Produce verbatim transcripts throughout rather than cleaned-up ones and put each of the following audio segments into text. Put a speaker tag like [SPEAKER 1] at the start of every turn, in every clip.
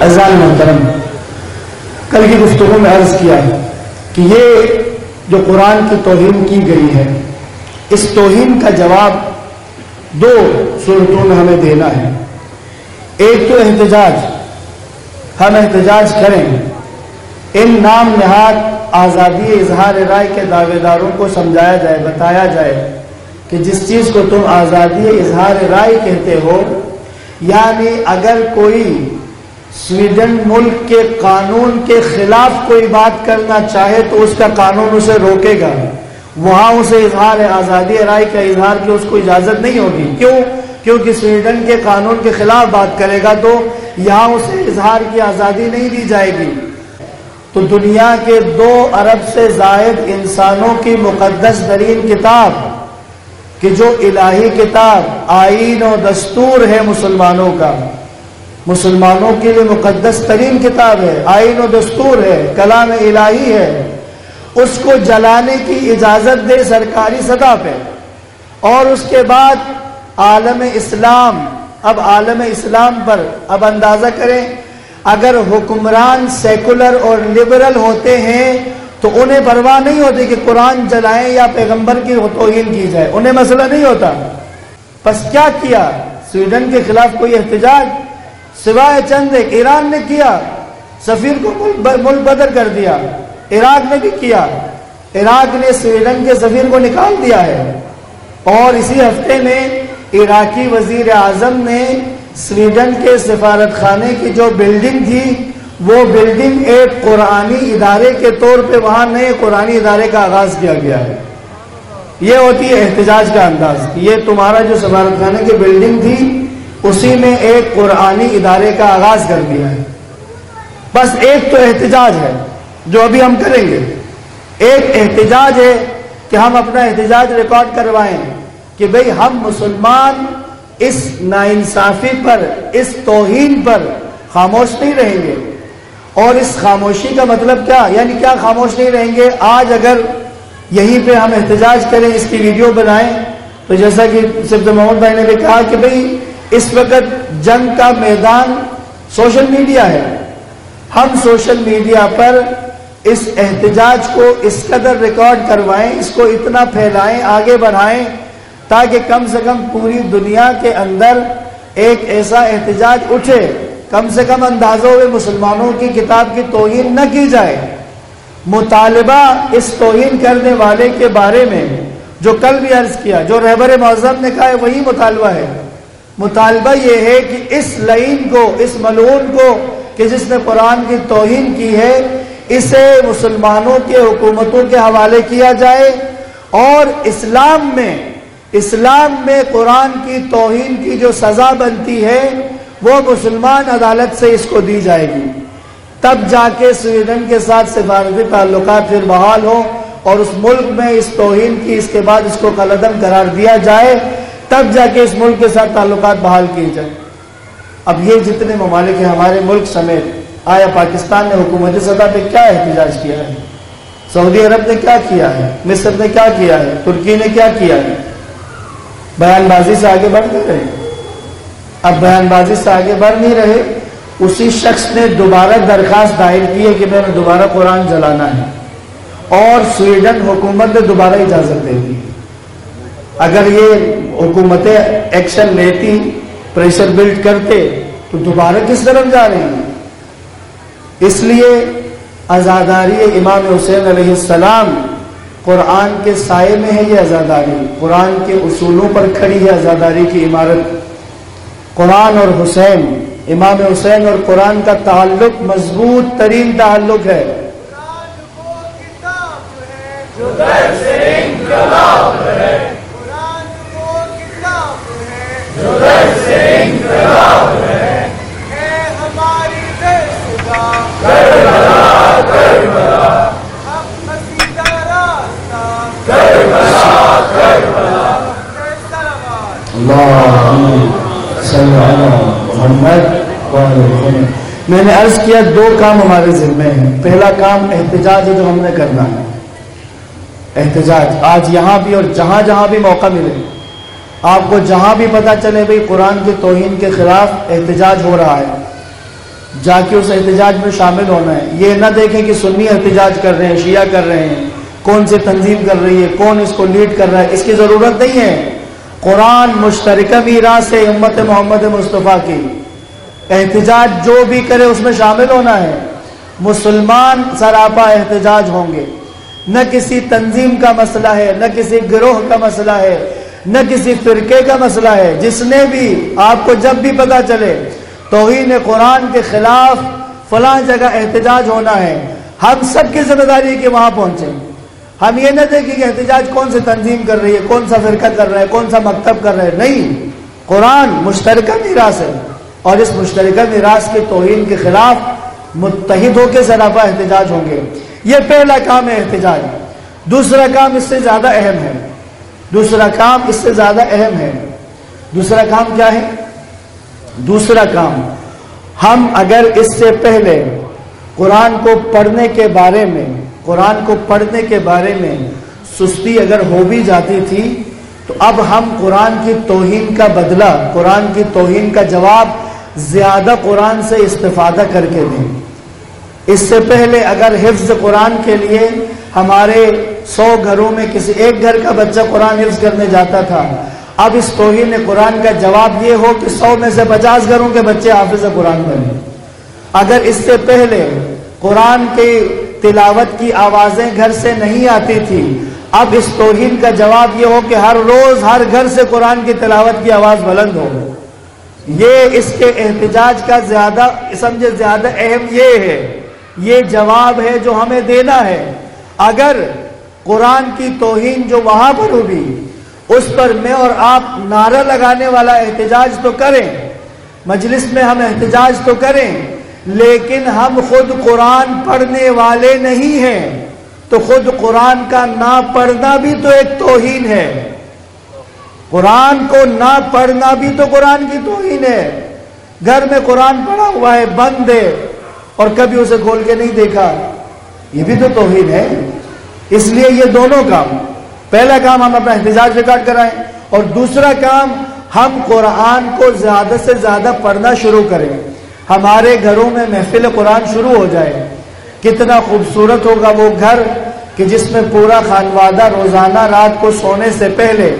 [SPEAKER 1] اعزاز محترم، کل کی گفتگو میں عرض کیا کہ یہ جو قرآن کی توہین کی گئی ہے، اس توہین کا جواب دو صورتوں میں ہمیں دینا ہے۔ ایک تو احتجاج، ہم احتجاج کریں، ان نام نہاد آزادی اظہار رائے کے دعوے داروں کو سمجھایا جائے، بتایا جائے کہ جس چیز کو تم آزادی اظہار رائے کہتے ہو، یعنی اگر کوئی سویڈن ملک کے قانون کے خلاف کوئی بات کرنا چاہے تو اس کا قانون اسے روکے گا، وہاں اسے اظہار آزادی رائے کا اظہار کی اس کو اجازت نہیں ہوگی۔ کیوں؟ کیونکہ سویڈن کے قانون کے خلاف بات کرے گا تو یہاں اسے اظہار کی آزادی نہیں دی جائے گی۔ تو دنیا کے دو ارب سے زائد انسانوں کی مقدس ترین کتاب، کہ جو الہی کتاب آئین و دستور ہے مسلمانوں کا، مسلمانوں کے لیے مقدس ترین کتاب ہے، آئین و دستور ہے، کلام الہی ہے، اس کو جلانے کی اجازت دے سرکاری سطح پہ، اور اس کے بعد عالم اسلام، اب عالم اسلام پر اب اندازہ کریں، اگر حکمران سیکولر اور لبرل ہوتے ہیں تو انہیں پرواہ نہیں ہوتی کہ قرآن جلائیں یا پیغمبر کی توہین کی جائے، انہیں مسئلہ نہیں ہوتا۔ پس کیا کیا سویڈن کے خلاف کوئی احتجاج؟ سوائے چند ایک ایران نے کیا، سفیر کو ملک بدر کر دیا، عراق نے بھی کیا، عراق نے سویڈن کے سفیر کو نکال دیا ہے، اور اسی ہفتے میں عراقی وزیر اعظم نے سویڈن کے سفارت خانے کی جو بلڈنگ تھی وہ بلڈنگ ایک قرآنی ادارے کے طور پہ وہاں نئے قرآنی ادارے کا آغاز کیا گیا ہے۔ یہ ہوتی ہے احتجاج کا انداز، یہ تمہارا جو سفارت خانے کی بلڈنگ تھی اسی میں ایک قرآنی ادارے کا آغاز کر دیا ہے۔ بس ایک تو احتجاج ہے جو ابھی ہم کریں گے، ایک احتجاج ہے کہ ہم اپنا احتجاج ریکارڈ کروائیں کہ بھئی ہم مسلمان اس ناانصافی پر، اس توہین پر خاموش نہیں رہیں گے۔ اور اس خاموشی کا مطلب کیا؟ یعنی کیا خاموش نہیں رہیں گے؟ آج اگر یہیں پہ ہم احتجاج کریں، اس کی ویڈیو بنائیں، تو جیسا کہ صفت محمود بھائی نے بھی کہا کہ بھئی اس وقت جنگ کا میدان سوشل میڈیا ہے، ہم سوشل میڈیا پر اس احتجاج کو اس قدر ریکارڈ کروائیں، اس کو اتنا پھیلائیں، آگے بڑھائیں، تاکہ کم سے کم پوری دنیا کے اندر ایک ایسا احتجاج اٹھے، کم سے کم اندازوں میں مسلمانوں کی کتاب کی توہین نہ کی جائے۔ مطالبہ اس توہین کرنے والے کے بارے میں جو کل بھی عرض کیا، جو رہبر معظم نے کہا ہے وہی مطالبہ ہے۔ مطالبہ یہ ہے کہ اس لعین کو، اس ملعون کو کہ جس نے قرآن کی توہین کی ہے، اسے مسلمانوں کے حکومتوں کے حوالے کیا جائے، اور اسلام میں اسلام میں قرآن کی توہین کی جو سزا بنتی ہے وہ مسلمان عدالت سے اس کو دی جائے گی، تب جا کے سویڈن کے ساتھ سفارتی تعلقات پھر بحال ہو، اور اس ملک میں اس توہین کی اس کے بعد اس کو کالعدم قرار دیا جائے، تب جا کے اس ملک کے ساتھ تعلقات بحال کیے جائیں۔ اب یہ جتنے ممالک ہیں ہمارے ملک سمیت، آیا پاکستان نے حکومتی سطح پہ کیا احتجاج کیا ہے؟ سعودی عرب نے کیا کیا ہے؟ مصر نے کیا کیا ہے؟ ترکی نے کیا کیا ہے؟ بیان بازی سے آگے بڑھ نہیں رہے۔ اب بیان بازی سے آگے بڑھ نہیں رہے، اسی شخص نے دوبارہ درخواست دائر کی ہے کہ میں نے دوبارہ قرآن جلانا ہے، اور سویڈن حکومت نے دوبارہ اجازت دے دی۔ اگر یہ حکومتیں ایکشن لیتی، پریشر بلڈ کرتے، تو دوبارہ کس طرف جا رہی ہیں؟ اس لیے عزاداری امام حسین علیہ السلام قرآن کے سائے میں ہے، یہ عزاداری قرآن کے اصولوں پر کھڑی ہے، عزاداری کی عمارت۔ قرآن اور حسین، امام حسین اور قرآن کا تعلق مضبوط ترین تعلق ہے۔
[SPEAKER 2] قرآن وہ کتاب ہے جو در سے انقلاب ہے، قرآن وہ کتاب ہے جو در سے انقلاب ہے، ہے ہماری دشتا کربلا کربلا، ہم قصیدہ راستہ کربلا کربلا۔
[SPEAKER 1] اللہ صلی اللہ محمد وعلیہ وسلم۔ میں نے عرض کیا دو کام ہمارے ذمہ ہیں۔ پہلا کام احتجاج ہے جو ہم نے کرنا ہے، احتجاج آج یہاں بھی اور جہاں جہاں بھی موقع ملے، آپ کو جہاں بھی پتہ چلے بھئی قرآن کی توہین کے خلاف احتجاج ہو رہا ہے، جا کے اس احتجاج میں شامل ہونا ہے. یہ نہ دیکھیں کہ سنی احتجاج کر رہے ہیں، شیعہ کر رہے ہیں، کون سی تنظیم کر رہی ہے، کون اس کو لیڈ کر رہا ہے. اس کی ضرورت نہیں ہے. قرآن مشترکہ میراث ہے امت محمد مصطفیٰ کی. احتجاج جو بھی کرے اس میں شامل ہونا ہے. مسلمان سراپا احتجاج ہوں گے. نہ کسی تنظیم کا مسئلہ ہے، نہ کسی گروہ کا مسئلہ ہے، نہ کسی فرقے کا مسئلہ ہے. جس نے بھی آپ کو جب بھی پتا چلے توہین قرآن کے خلاف فلاں جگہ احتجاج ہونا ہے، ہم سب کی ذمہ داری ہے کہ وہاں پہنچیں. ہم یہ نہ دیکھیں کہ احتجاج کون سی تنظیم کر رہی ہے، کون سا فرقہ کر رہا ہے، کون سا مکتب کر رہا ہے. نہیں، قرآن مشترکہ میراث ہے اور اس مشترکہ میراث کی توہین کے خلاف متحد ہو کے سراپا احتجاج ہوں گے. یہ پہلا کام ہے احتجاج. دوسرا کام اس سے زیادہ اہم ہے. دوسرا کام اس سے زیادہ اہم ہے. دوسرا کام کیا ہے؟ دوسرا کام، ہم اگر اس سے پہلے قرآن کو پڑھنے کے بارے میں قرآن کو پڑھنے کے بارے میں سستی اگر ہو بھی جاتی تھی تو اب ہم قرآن کی توہین کا بدلہ، قرآن کی توہین کا جواب زیادہ قرآن سے استفادہ کر کے دیں. اس سے پہلے اگر حفظ قرآن کے لیے ہمارے سو گھروں میں کسی ایک گھر کا بچہ قرآن حفظ کرنے جاتا تھا، اب اس توہین قرآن کا جواب یہ ہو کہ سو میں سے پچاس گھروں کے بچے حافظ قرآن بنے. اگر اس سے پہلے قرآن کی تلاوت کی آوازیں گھر سے نہیں آتی تھی، اب اس توہین کا جواب یہ ہو کہ ہر روز ہر گھر سے قرآن کی تلاوت کی آواز بلند ہو. یہ اس کے احتجاج کا زیادہ سمجھے زیادہ اہم یہ ہے، یہ جواب ہے جو ہمیں دینا ہے. اگر قرآن کی توہین جو وہاں پر ہوگی اس پر میں اور آپ نعرہ لگانے والا احتجاج تو کریں، مجلس میں ہم احتجاج تو کریں، لیکن ہم خود قرآن پڑھنے والے نہیں ہیں تو خود قرآن کا نہ پڑھنا بھی تو ایک توہین ہے. قرآن کو نہ پڑھنا بھی تو قرآن کی توہین ہے. گھر میں قرآن پڑھا ہوا ہے، بند ہے، اور کبھی اسے کھول کے نہیں دیکھا، یہ بھی تو توہین ہے. اس لیے یہ دونوں کام، پہلا کام ہم اپنا احتجاج ریکارڈ کرائیں اور دوسرا کام ہم قرآن کو زیادہ سے زیادہ پڑھنا شروع کریں. ہمارے گھروں میں محفل قرآن شروع ہو جائے. کتنا خوبصورت ہوگا وہ گھر کہ جس میں پورا خانوادہ روزانہ رات کو سونے سے پہلے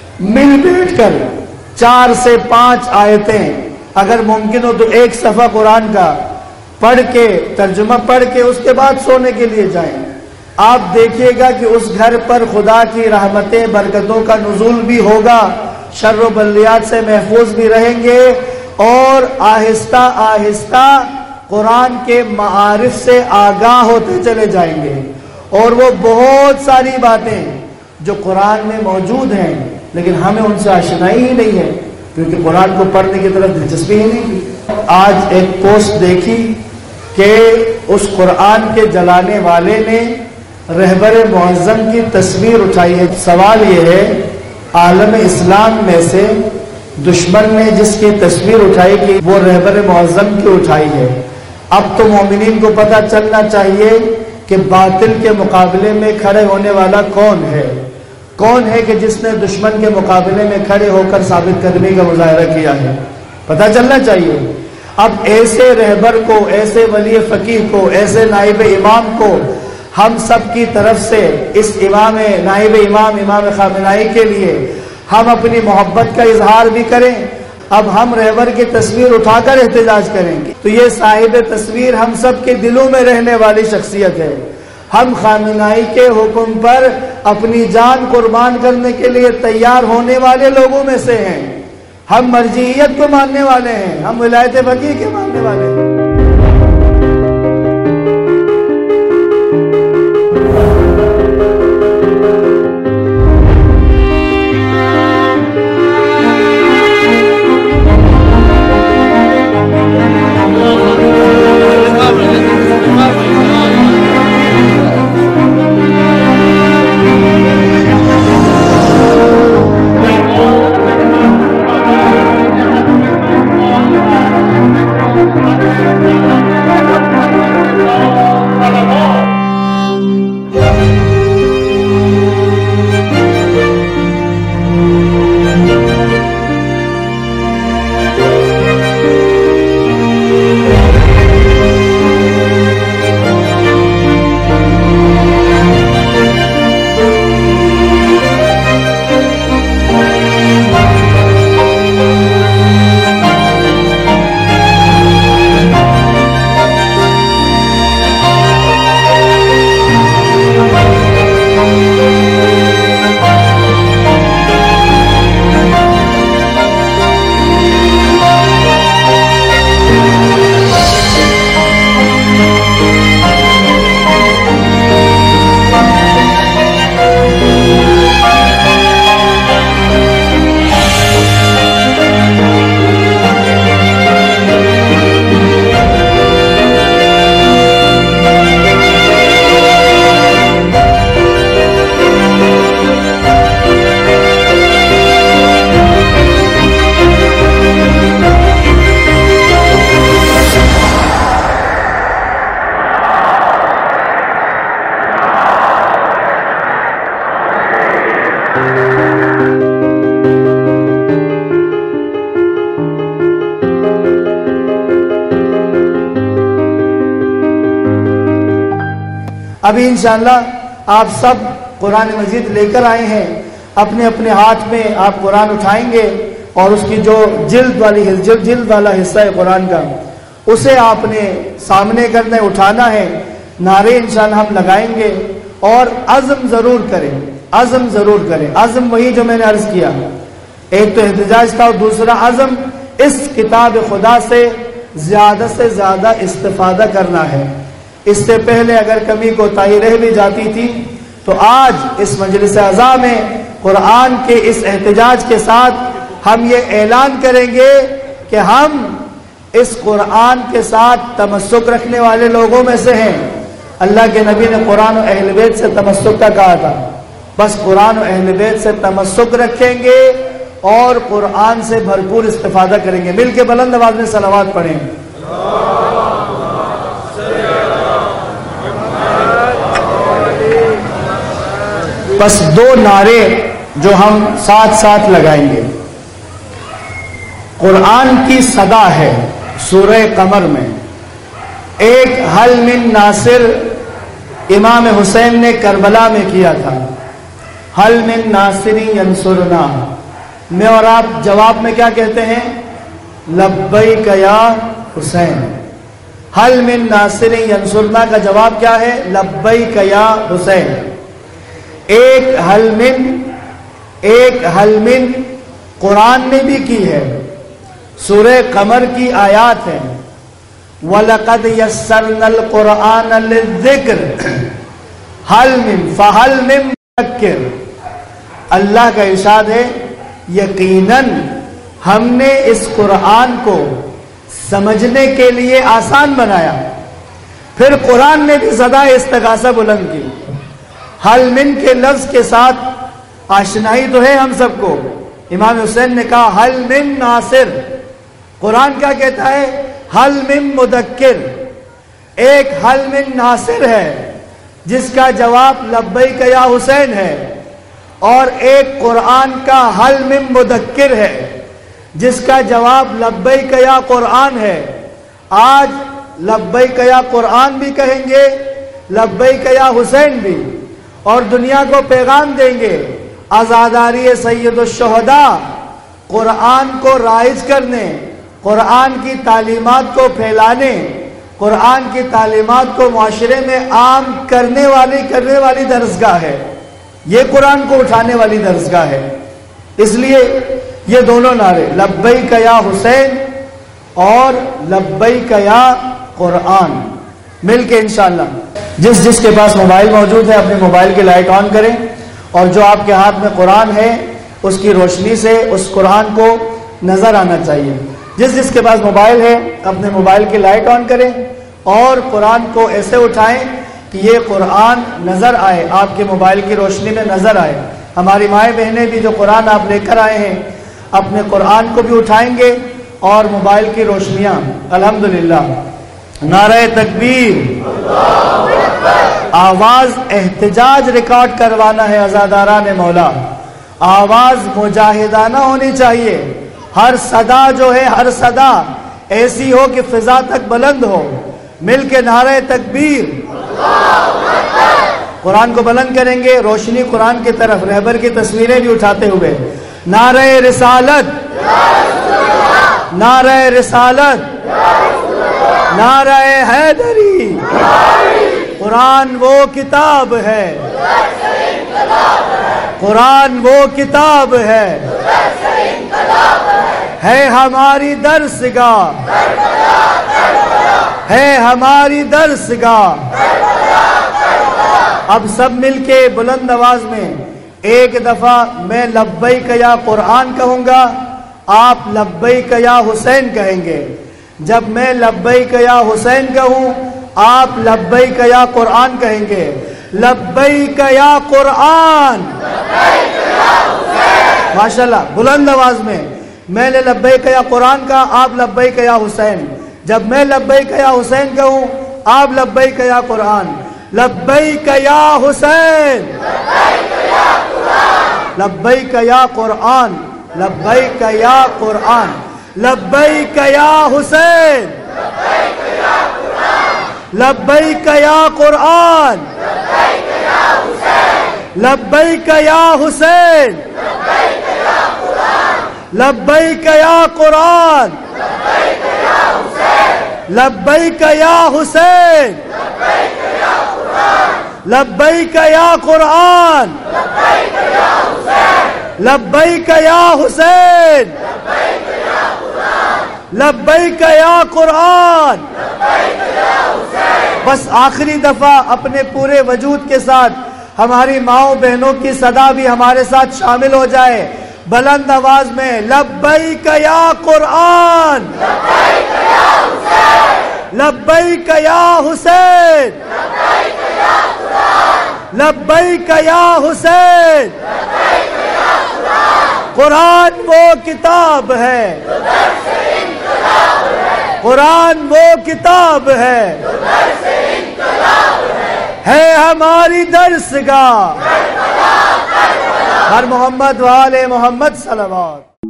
[SPEAKER 1] مل بیٹھ کر چار سے پانچ آیتیں، اگر ممکن ہو تو ایک صفحہ قرآن کا پڑھ کے ترجمہ پڑھ کے اس کے بعد سونے کے لیے جائیں. آپ دیکھیے گا کہ اس گھر پر خدا کی رحمتیں برکتوں کا نزول بھی ہوگا، شر و بلیات سے محفوظ بھی رہیں گے اور آہستہ آہستہ قرآن کے معارف سے آگاہ ہوتے چلے جائیں گے. اور وہ بہت ساری باتیں جو قرآن میں موجود ہیں لیکن ہمیں ان سے آشنائی ہی نہیں ہے کیونکہ قرآن کو پڑھنے کی طرف دلچسپی ہی نہیں تھی. آج ایک پوسٹ دیکھی کہ اس قرآن کے جلانے والے نے رہبر معظم کی تصویر اٹھائی ہے. سوال یہ ہے عالم اسلام میں سے دشمن نے جس کی تصویر اٹھائی کہ وہ رہبر معظم کی اٹھائی ہے. اب تو مومنین کو پتہ چلنا چاہیے کہ باطل کے مقابلے میں کھڑے ہونے والا کون ہے، کون ہے کہ جس نے دشمن کے مقابلے میں کھڑے ہو کر ثابت قدمی کا مظاہرہ کیا ہے. پتہ چلنا چاہیے. اب ایسے رہبر کو، ایسے ولی فقیہ کو، ایسے نائب امام کو ہم سب کی طرف سے اس امام نائب امام امام خامنہئی کے لیے ہم اپنی محبت کا اظہار بھی کریں. اب ہم رہبر کی تصویر اٹھا کر احتجاج کریں گے تو یہ صاحب تصویر ہم سب کے دلوں میں رہنے والی شخصیت ہے. ہم خامنہئی کے حکم پر اپنی جان قربان کرنے کے لیے تیار ہونے والے لوگوں میں سے ہیں. ہم مرجعیت کو ماننے والے ہیں، ہم ولایت فقیہ کے ماننے والے ہیں.
[SPEAKER 2] Thank you.
[SPEAKER 1] ابھی انشاءاللہ آپ سب قرآن مجید لے کر آئے ہیں، اپنے اپنے ہاتھ میں آپ قرآن اٹھائیں گے اور اس کی جو جلد والی جلد جلد والا حصہ ہے قرآن کا، اسے آپ نے سامنے کرنا ہے، اٹھانا ہے، نعرے انشاءاللہ ہم لگائیں گے، اور عزم ضرور کریں، عزم ضرور کریں۔ عزم وہی جو میں نے عرض کیا، ایک تو احتجاج تھا اور دوسرا عزم اس کتاب خدا سے زیادہ سے زیادہ استفادہ کرنا ہے۔ اس سے پہلے اگر کمی کوتاہی رہ بھی جاتی تھی تو آج اس مجلس اعزاء میں قرآن کے اس احتجاج کے ساتھ ہم یہ اعلان کریں گے کہ ہم اس قرآن کے ساتھ تمسک رکھنے والے لوگوں میں سے ہیں۔ اللہ کے نبی نے قرآن و اہل بیت سے تمسک کا کہا تھا، بس قرآن و اہل بیت سے تمسک رکھیں گے اور قرآن سے بھرپور استفادہ کریں گے۔ مل کے بلند آواز میں صلوات پڑھیں۔ بس دو نعرے جو ہم ساتھ ساتھ لگائیں گے۔ قرآن کی صدا ہے سورہ قمر میں، ایک حل من ناصر امام حسین نے کربلا میں کیا تھا، حل من ناصری ینصرنا، میں اور آپ جواب میں کیا کہتے ہیں؟ لبیک یا حسین۔ حل من ناصری ینصرنا کا جواب کیا ہے؟ لبیک یا حسین۔ ایک حل من ایک حل من قرآن نے بھی کی ہے، سورہ قمر کی آیات ہے، وَلَقَدْ يَسَّرْنَا الْقُرْآنَ لِلذِّكْرِ حل من فحل من مذکر۔ اللہ کا ارشاد ہے یقیناً ہم نے اس قرآن کو سمجھنے کے لیے آسان بنایا۔ پھر قرآن نے بھی صدا استغاثہ بلند کی۔ حل من کے لفظ کے ساتھ آشنائی تو ہے ہم سب کو۔ امام حسین نے کہا حل من ناصر، قرآن کیا کہتا ہے؟ حل من مذکر۔ ایک حل من ناصر ہے جس کا جواب لبیک یا حسین ہے، اور ایک قرآن کا حل من مذکر ہے جس کا جواب لبیک یا قرآن ہے۔ آج لبیک یا قرآن بھی کہیں گے، لبیک یا حسین بھی، اور دنیا کو پیغام دیں گے عزاداری سید الشہداء، قرآن کو رائج کرنے، قرآن کی تعلیمات کو پھیلانے، قرآن کی تعلیمات کو معاشرے میں عام کرنے والی کرنے والی درسگاہ ہے، یہ قرآن کو اٹھانے والی درسگاہ ہے۔ اس لیے یہ دونوں نعرے لبیک یا حسین اور لبیک یا قرآن مل کے انشاءاللہ جس جس کے پاس موبائل موجود ہے اپنے موبائل کی لائٹ آن کریں، اور جو آپ کے ہاتھ میں قرآن ہے اس کی روشنی سے اس قرآن کو نظر آنا چاہیے۔ جس جس کے پاس موبائل ہے اپنے موبائل کی لائٹ آن کریں اور قرآن کو ایسے اٹھائیں کہ یہ قرآن نظر آئے، آپ کے موبائل کی روشنی میں نظر آئے۔ ہماری مائیں بہنیں بھی جو قرآن آپ لے کر آئے ہیں اپنے قرآن کو بھی اٹھائیں گے اور موبائل کی روشنیاں۔ الحمدللہ، نعرہ تکبیر، آواز احتجاج ریکارڈ کروانا ہے عزاداران مولا، آواز مجاہدانہ ہونی چاہیے، ہر صدا جو ہے ہر صدا ایسی ہو کہ فضا تک بلند ہو۔ مل کے نعرہ تکبیر، قرآن کو بلند کریں گے، روشنی قرآن کی طرف، رہبر کی تصویریں بھی اٹھاتے ہوئے، نعرہ رسالت، نعرہ رسالت، نعرہ حیدری، قرآن وہ کتاب ہے، قرآن وہ کتاب ہے، ہے ہماری درسگاہ، ہے ہماری درسگاہ۔ اب سب مل کے بلند آواز میں ایک دفعہ میں لبیک یا قرآن کہوں گا، آپ لبیک یا حسین کہیں گے۔ جب میں لبیک یا حسین کہوں آپ لبیک یا قرآن کہیں گے۔ لبیک یا قرآن، ماشاءاللہ، بلند آواز میں میں نے لبیک یا قرآن کا، آپ لبیک یا حسین۔ جب میں لبیک یا حسین کہوں آپ لبیک یا قرآن۔ لبیک یا حسین، لبیک یا قرآن، لبیک یا قرآن، لبیک یا حسین، لبیک یا قرآن، لبیک یا حسین، لبیک یا قرآن، لبیک یا حسین، لبیک یا قرآن، لبیک یا حسین، لبیک یا قرآن. بس آخری دفعہ اپنے پورے وجود کے ساتھ ہماری ماؤں بہنوں کی صدا بھی ہمارے ساتھ شامل ہو جائے بلند آواز میں، لبیک یا قرآن، لبیک یا حسین، لبیک یا حسین. قرآن وہ کتاب ہے، قرآن وہ کتاب ہے، ہے ہماری درسگاہ. ہر محمد وآل محمد صلوات.